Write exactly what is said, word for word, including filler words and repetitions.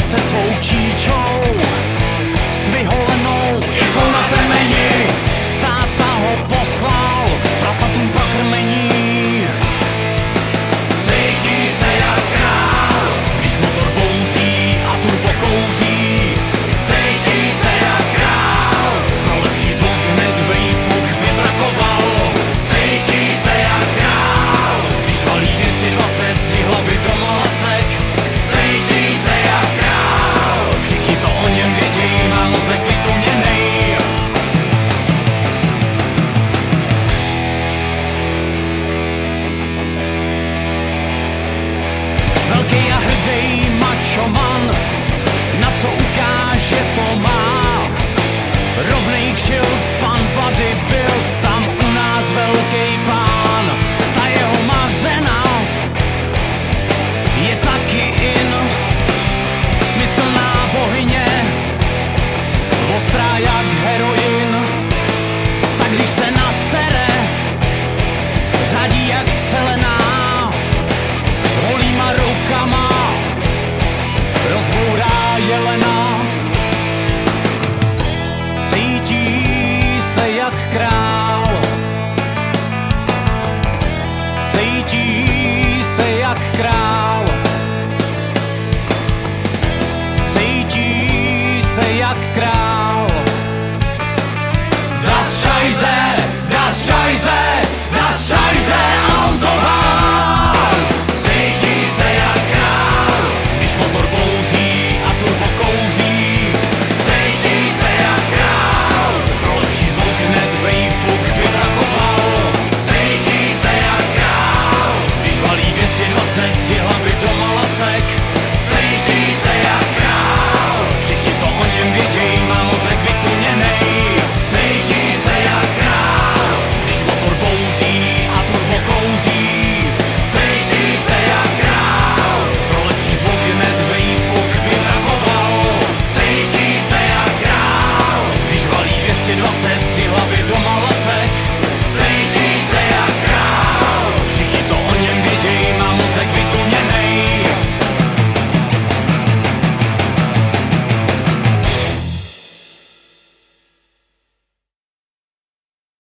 se svou číčou, s vyholenou ichou na temeni. Táta ho poslal prasatům pro krmení. Cítí se jak král, když motor bouří a turbo kouří. Cítí se jak král, pro lepší zvuk hned výfuk vybrakoval. Cítí se jak král, když valí dvě stě dvacet z hlavy do mlacek. Cítí se jak král, všichni to o něm vědí, má mozek vytuněnej. Velký a hrdý mačoman, na co ukáže to má. Rovnej kšilt, pan bodybuild, tam u nás velký pán. Ta jeho mazena je taky in, smyslná bohyně, ostrá jak heroin. Tak když se nasere, řadí jak scelená, holýma rukama rozbourá jelena. Cítí se jak král, cítí se jak král, cítí se jak král.